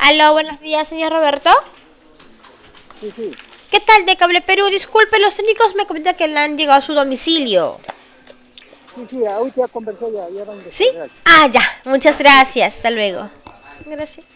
Aló, buenos días, señor Roberto. Sí, sí, ¿Qué tal de Cable Perú? Disculpe, los técnicos me comentan que le han llegado a su domicilio. sí, ahorita ya conversé, ya van ¿Sí? después, gracias. Ah, ya. Muchas gracias. Hasta luego. Gracias.